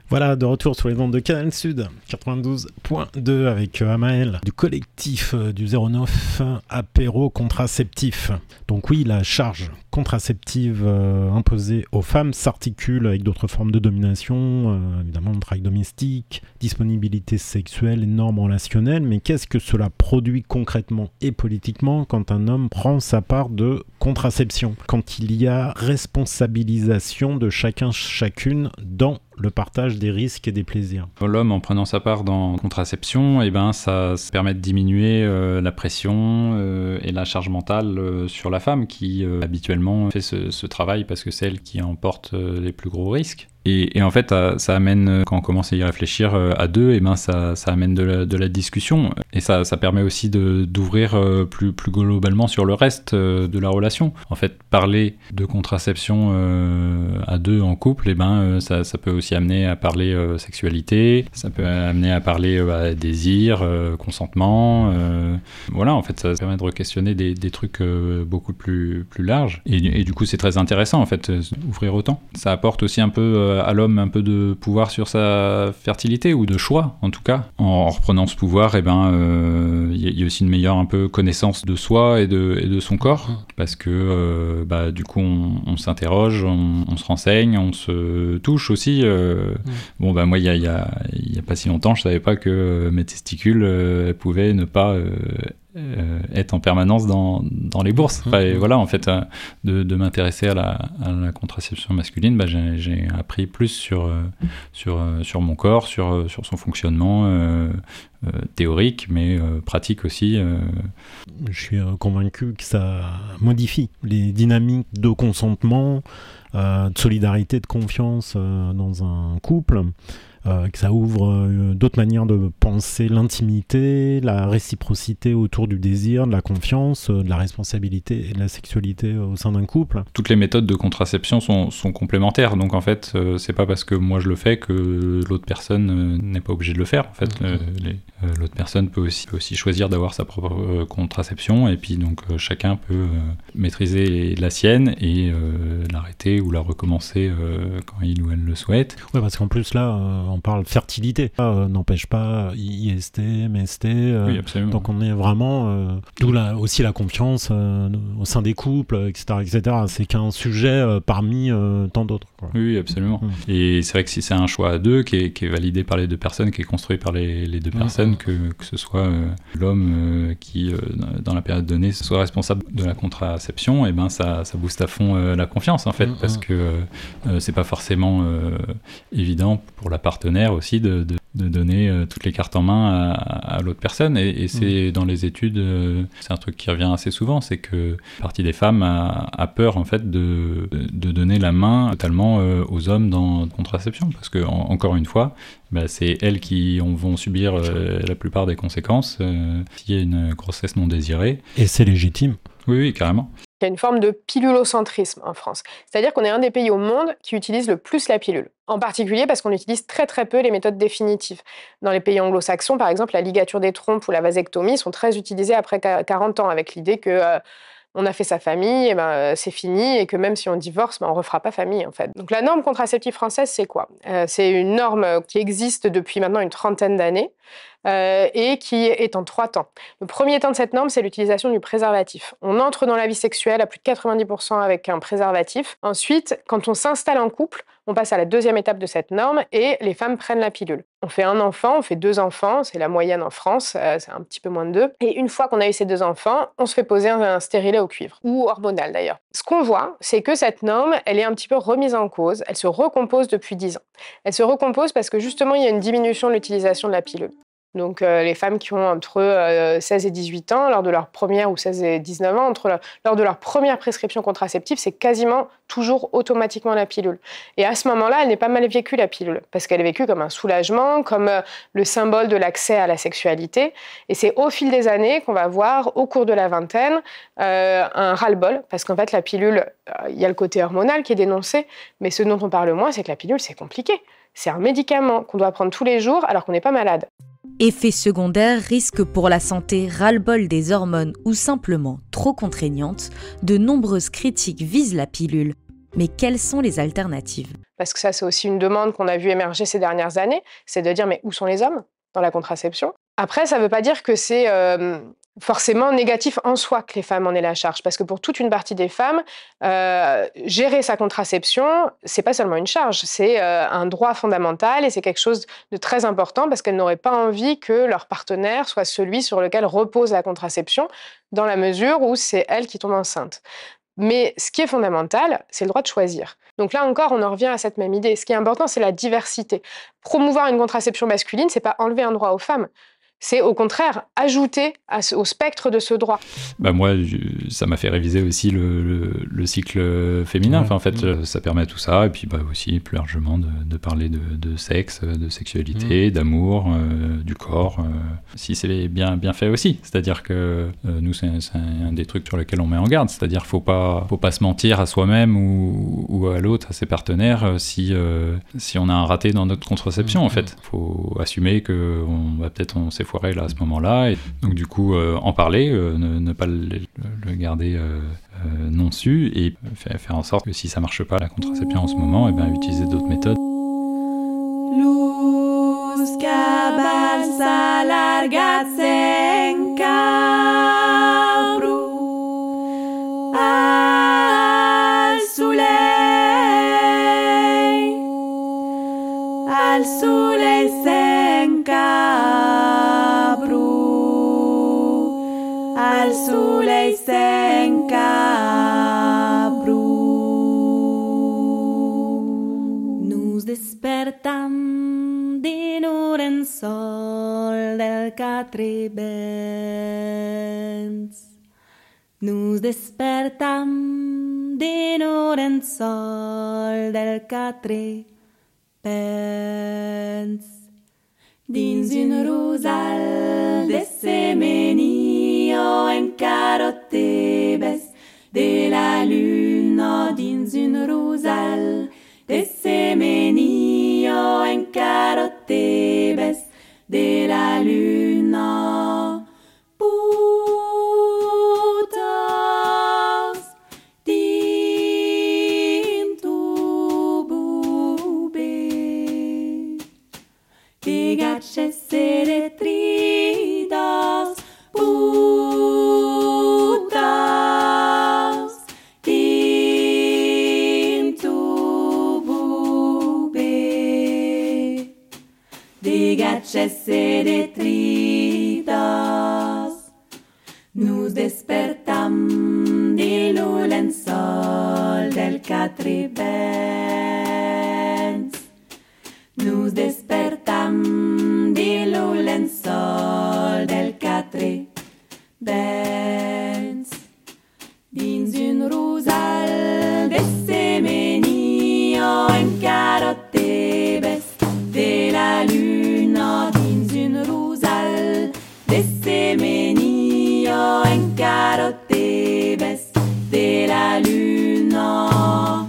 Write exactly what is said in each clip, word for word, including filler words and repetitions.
Voilà, de retour sur les ondes de Canal Sud quatre-vingt-douze point deux avec euh, Amael du collectif euh, du zéro neuf apéro contraceptif. Donc oui, la charge contraceptive euh, imposée aux femmes s'articule avec d'autres formes de domination, euh, évidemment le travail domestique, disponibilité sexuelle et normes relationnelles, mais qu'est-ce que cela produit concrètement et politiquement quand un homme prend sa part de contraception, quand il y a responsabilisation de chacun chacune dans le partage des risques et des plaisirs. L'homme, en prenant sa part dans la contraception, eh ben, ça, ça permet de diminuer euh, la pression euh, et la charge mentale euh, sur la femme qui euh, habituellement fait ce, ce travail parce que c'est elle qui en porte euh, les plus gros risques. Et, et en fait, ça amène, quand on commence à y réfléchir à deux, et ben ça, ça amène de la, de la discussion. Et ça, ça permet aussi de, d'ouvrir plus, plus globalement sur le reste de la relation. En fait, parler de contraception euh, à deux en couple, et ben ça, ça peut aussi amener à parler euh, sexualité, ça peut amener à parler euh, désir, euh, consentement. Euh, voilà, en fait, ça permet de re-questionner des, des trucs euh, beaucoup plus, plus larges. Et, et du coup, c'est très intéressant, en fait, ouvrir autant. Ça apporte aussi un peu... Euh, à l'homme un peu de pouvoir sur sa fertilité, ou de choix en tout cas. En reprenant ce pouvoir, eh ben, euh, y a aussi une meilleure un peu connaissance de soi et de, et de son corps, parce que euh, bah, du coup on, on s'interroge, on, on se renseigne, on se touche aussi. Euh, mmh. Bon bah moi il y a, y, a, y a pas si longtemps je savais pas que mes testicules euh, pouvaient ne pas euh, Euh, être en permanence dans, dans les bourses. Enfin, et voilà, en fait, euh, de, de m'intéresser à la, à la contraception masculine, bah, j'ai, j'ai appris plus sur, euh, sur, euh, sur mon corps, sur, sur son fonctionnement euh, euh, théorique, mais euh, pratique aussi. Euh. Je suis euh, convaincu que ça modifie les dynamiques de consentement, euh, de solidarité, de confiance euh, dans un couple. Euh, que ça ouvre euh, d'autres manières de penser l'intimité, la réciprocité autour du désir, de la confiance, euh, de la responsabilité et de la sexualité euh, au sein d'un couple. Toutes les méthodes de contraception sont, sont complémentaires, donc en fait, euh, c'est pas parce que moi je le fais que l'autre personne euh, n'est pas obligée de le faire. En fait, mmh. euh, les, euh, l'autre personne peut aussi, peut aussi choisir d'avoir sa propre euh, contraception, et puis donc euh, chacun peut euh, maîtriser la sienne et euh, l'arrêter ou la recommencer euh, quand il ou elle le souhaite. Ouais, parce qu'en plus là, euh, on parle fertilité, ça euh, n'empêche pas I S T, M S T, euh, oui, absolument. Donc on est vraiment, euh, d'où la, aussi la confiance euh, au sein des couples, et cetera, et cetera. C'est qu'un sujet euh, parmi euh, tant d'autres, quoi. Oui, absolument. Mmh. Et c'est vrai que si c'est un choix à deux, qui est, qui est validé par les deux personnes, qui est construit par les, les deux mmh. personnes, que, que ce soit euh, l'homme euh, qui, euh, dans la période donnée, soit responsable de la contraception, et ben ça, ça booste à fond euh, la confiance, en fait, mmh. parce que euh, c'est pas forcément euh, évident pour la partenaire aussi de, de, de donner euh, toutes les cartes en main à, à l'autre personne. Et, et c'est mmh. dans les études, euh, c'est un truc qui revient assez souvent, c'est que une partie des femmes a, a peur, en fait, de, de donner la main totalement euh, aux hommes dans la contraception, parce que en, encore une fois, bah, c'est elles qui on, vont subir euh, la plupart des conséquences euh, s'il y a une grossesse non désirée. Et c'est légitime. Oui, oui, carrément. Il y a une forme de pilulocentrisme en France. C'est-à-dire qu'on est un des pays au monde qui utilise le plus la pilule. En particulier parce qu'on utilise très très peu les méthodes définitives. Dans les pays anglo-saxons, par exemple, la ligature des trompes ou la vasectomie sont très utilisées après quarante ans, avec l'idée que euh, on a fait sa famille, et ben, euh, c'est fini, et que même si on divorce, ben, on ne refera pas famille, en fait. Donc la norme contraceptive française, c'est quoi ? euh, C'est une norme qui existe depuis maintenant une trentaine d'années, Euh, et qui est en trois temps. Le premier temps de cette norme, c'est l'utilisation du préservatif. On entre dans la vie sexuelle à plus de quatre-vingt-dix pour cent avec un préservatif. Ensuite, quand on s'installe en couple, on passe à la deuxième étape de cette norme et les femmes prennent la pilule. On fait un enfant, on fait deux enfants, c'est la moyenne en France, euh, c'est un petit peu moins de deux. Et une fois qu'on a eu ces deux enfants, on se fait poser un, un stérilet au cuivre, ou hormonal d'ailleurs. Ce qu'on voit, c'est que cette norme, elle est un petit peu remise en cause, elle se recompose depuis dix ans. Elle se recompose parce que justement, il y a une diminution de l'utilisation de la pilule. Donc euh, les femmes qui ont entre euh, seize et dix-huit ans, lors de leur première, ou seize et dix-neuf ans, entre leur, lors de leur première prescription contraceptive, c'est quasiment toujours automatiquement la pilule. Et à ce moment-là, elle n'est pas mal vécue, la pilule, parce qu'elle est vécue comme un soulagement, comme euh, le symbole de l'accès à la sexualité. Et c'est au fil des années qu'on va voir, au cours de la vingtaine, euh, un ras-le-bol, parce qu'en fait, la pilule, il euh, y a le côté hormonal qui est dénoncé, mais ce dont on parle moins, c'est que la pilule, c'est compliqué. C'est un médicament qu'on doit prendre tous les jours alors qu'on n'est pas malade. Effets secondaires, risques pour la santé, ras-le-bol des hormones ou simplement trop contraignantes, de nombreuses critiques visent la pilule. Mais quelles sont les alternatives ? Parce que ça, c'est aussi une demande qu'on a vu émerger ces dernières années, c'est de dire mais où sont les hommes dans la contraception ? Après, ça ne veut pas dire que c'est euh, forcément négatif en soi que les femmes en aient la charge, parce que pour toute une partie des femmes, euh, gérer sa contraception, c'est pas seulement une charge, c'est euh, un droit fondamental et c'est quelque chose de très important parce qu'elles n'auraient pas envie que leur partenaire soit celui sur lequel repose la contraception, dans la mesure où c'est elle qui tombe enceinte. Mais ce qui est fondamental, c'est le droit de choisir. Donc là encore, on en revient à cette même idée. Ce qui est important, c'est la diversité. Promouvoir une contraception masculine, c'est pas enlever un droit aux femmes. C'est au contraire ajouter à ce, au spectre de ce droit. Bah moi, je, ça m'a fait réviser aussi le, le, le cycle féminin. Ouais. Enfin, en fait, mmh. ça permet tout ça. Et puis bah, aussi plus largement de, de parler de, de sexe, de sexualité, mmh. d'amour, euh, du corps. Euh, si c'est bien, bien fait aussi. C'est-à-dire que euh, nous, c'est, c'est un des trucs sur lesquels on met en garde. C'est-à-dire qu'il ne faut pas, faut pas se mentir à soi-même ou, ou à l'autre, à ses partenaires, si, euh, si on a un raté dans notre contraception. Mmh. En fait, il faut assumer qu'on va peut-être on s'est foiré là à ce moment-là, et donc du coup euh, en parler, euh, ne, ne pas le, le garder euh, euh, non su, et faire, faire en sorte que si ça marche pas la contraception en ce moment, et ben utiliser d'autres méthodes. Luz cabal al soleil, al soleil al soleil s'encabru. Nos despertam din un sol del quatre vents. Nos despertam din un sol del quatre vents. Dins un rosal de semenio encara tebes de la luna, dins un rosal de semenio encara tebes de la luna. Putas din tu bube, de gaches de tridas, putas din tu bube, de gaches de tridas. Nos despertam de lo lençol del quatre vents. Nos despertam de lo lençol del quatre vents. Dins un rosal de semenio encara tebes de la luna, dins un rosal de semenio encara tebes de la luna.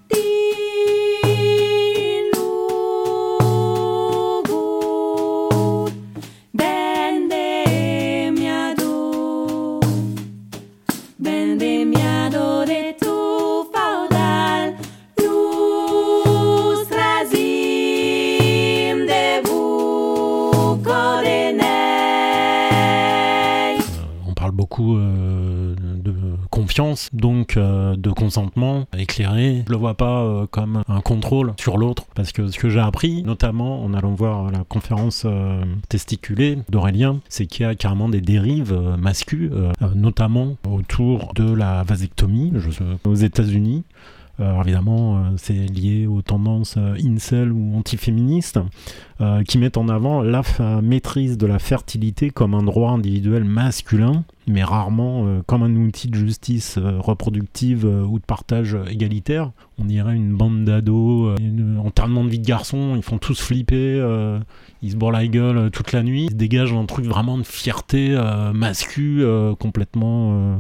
Donc euh, de consentement éclairé, je le vois pas euh, comme un contrôle sur l'autre, parce que ce que j'ai appris, notamment en allant voir la conférence euh, testiculée d'Aurélien, c'est qu'il y a carrément des dérives euh, mascues, euh, notamment autour de la vasectomie je, aux États-Unis. Alors évidemment, euh, c'est lié aux tendances euh, incel ou antiféministes euh, qui mettent en avant la f- maîtrise de la fertilité comme un droit individuel masculin, mais rarement euh, comme un outil de justice euh, reproductive euh, ou de partage égalitaire. On dirait une bande d'ados, euh, enterrement de vie de garçon, ils font tous flipper, euh, ils se bourrent la gueule euh, toute la nuit, ils se dégagent un truc vraiment de fierté euh, mascu, euh, complètement... Euh,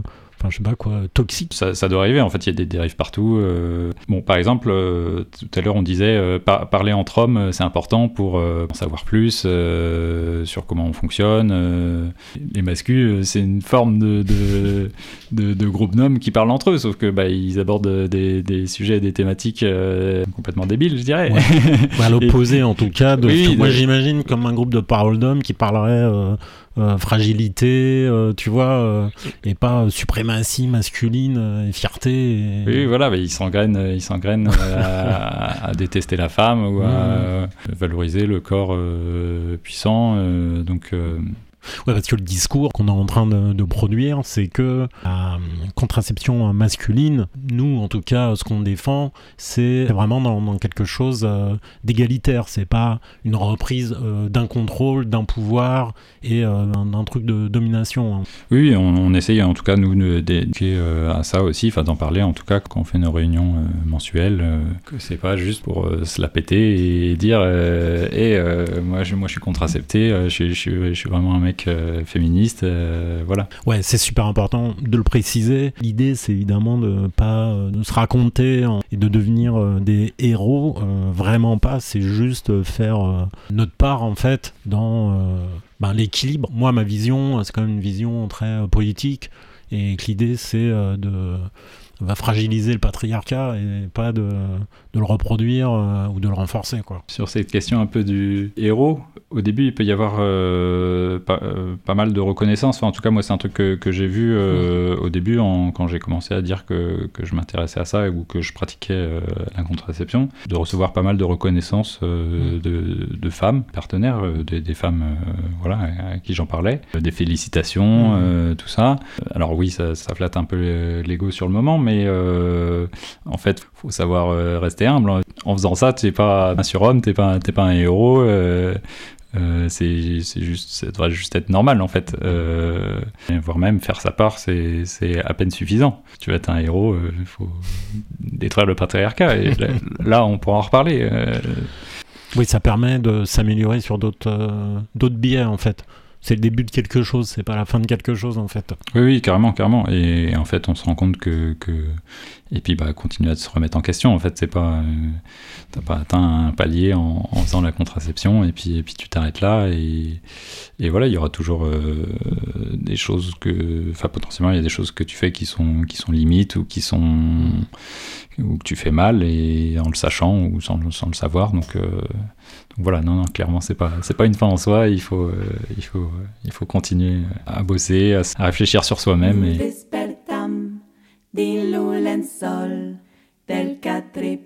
enfin je sais pas quoi, toxique. Ça, ça doit arriver, en fait, il y a des dérives partout. Euh... Bon, par exemple, euh, tout à l'heure on disait euh, par- parler entre hommes, c'est important pour euh, en savoir plus euh, sur comment on fonctionne. Euh... Les masculins, c'est une forme de, de, de, de groupe d'hommes qui parlent entre eux, sauf que bah, ils abordent des, des sujets, des thématiques euh, complètement débiles, je dirais. Ouais. À l'opposé, en tout cas. De oui, ce que moi, de... j'imagine comme un groupe de paroles d'hommes qui parlerait euh, euh, fragilité, euh, tu vois, euh, et pas euh, suprématie masculine euh, et fierté. Et... Oui, voilà, bah, ils s'engrainent, ils s'engrainent à, à détester la femme ou à mmh. valoriser le corps euh, puissant. Euh, donc... Euh... Ouais, parce que le discours qu'on est en train de, de produire, c'est que la contraception masculine, nous, en tout cas, ce qu'on défend, c'est vraiment dans, dans quelque chose euh, d'égalitaire. C'est pas une reprise euh, d'un contrôle, d'un pouvoir et euh, d'un, d'un truc de domination. Hein. Oui, on, on essaye, en tout cas, nous, d'éduquer euh, à ça aussi, enfin, d'en parler, en tout cas, quand on fait nos réunions euh, mensuelles, euh, que c'est pas juste pour euh, se la péter et dire euh, hey, euh, moi, je, moi, je suis contracepté, euh, je, je, je, je suis vraiment un mec Euh, féministe, euh, voilà. Ouais, c'est super important de le préciser. L'idée, c'est évidemment de pas euh, de se raconter en, et de devenir euh, des héros. Euh, vraiment pas. C'est juste faire euh, notre part en fait dans euh, ben, l'équilibre. Moi, ma vision, c'est quand même une vision très euh, politique, et que l'idée, c'est euh, de va fragiliser le patriarcat et pas de, de le reproduire euh, ou de le renforcer, quoi. Sur cette question un peu du héros, au début il peut y avoir euh, pas, euh, pas mal de reconnaissance, enfin, en tout cas moi c'est un truc que, que j'ai vu euh, au début en, quand j'ai commencé à dire que, que je m'intéressais à ça ou que je pratiquais euh, la contraception, de recevoir pas mal de reconnaissance euh, mmh. de, de femmes partenaires, euh, des, des femmes euh, voilà, à qui j'en parlais, des félicitations, mmh. euh, tout ça. Alors oui, ça, ça flatte un peu l'ego sur le moment, mais euh, en fait, faut savoir euh, rester humble. En faisant ça, t'es pas un surhomme, t'es pas, t'es pas un héros. Euh, euh, c'est, c'est juste, ça devrait juste être normal en fait. Euh, voire même faire sa part, c'est, c'est à peine suffisant. Si tu veux être un héros, il euh, faut détruire le patriarcat. Et là, là, on pourra en reparler. Euh... Oui, ça permet de s'améliorer sur d'autres, euh, d'autres biais en fait. C'est le début de quelque chose, c'est pas la fin de quelque chose en fait. Oui, oui, carrément, carrément. Et en fait, on se rend compte que, que... et puis bah continuer à se remettre en question. En fait, c'est pas, euh, t'as pas atteint un palier en, en faisant la contraception et puis et puis tu t'arrêtes là et et voilà, il y aura toujours euh, des choses que, enfin potentiellement il y a des choses que tu fais qui sont qui sont limites ou qui sont mmh. ou que tu fais mal et en le sachant ou sans, sans le savoir. Donc, euh, donc voilà, non, non, clairement c'est pas c'est pas une fin en soi. Il faut euh, il faut euh, il faut continuer à bosser, à, à réfléchir sur soi-même. Nous et... despertam din lo lençol del quatre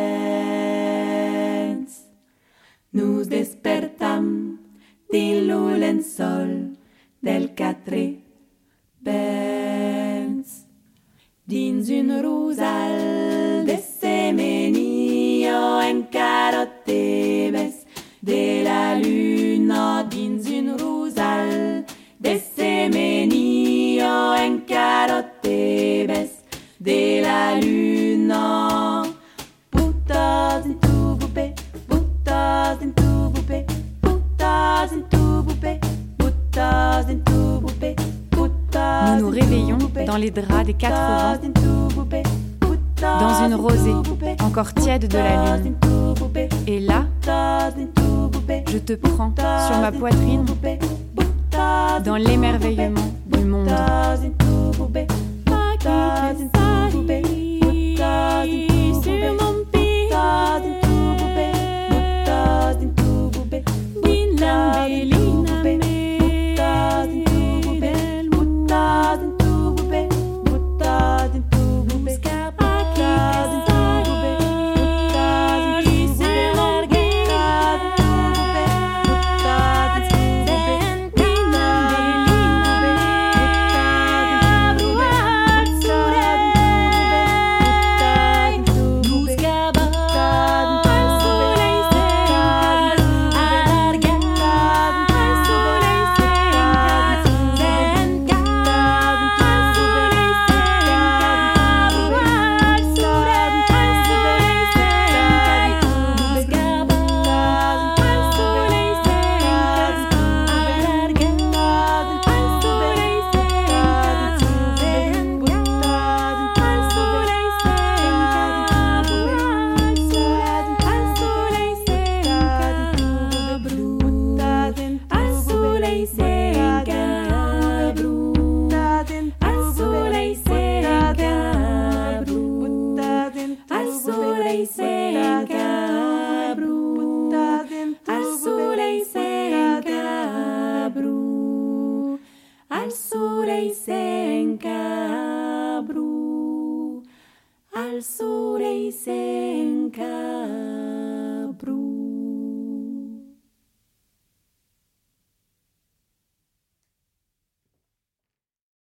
pens. Nous despertam din lo lençol del quatre pens. Dins une rosal de semenio encarotebes de la lune. Dins une rosal de semenio encarotebes de la lune. Putas in tu bupe, putas in tu bupe, putas in tu bupe, putas in tu bupe. Nous nous réveillons dans les draps des quatre vents, dans une rosée encore tiède de la lune. Et là, je te prends sur ma poitrine, dans l'émerveillement du monde. Sur mon pied, al surei sen cabru, al surei sen cabru.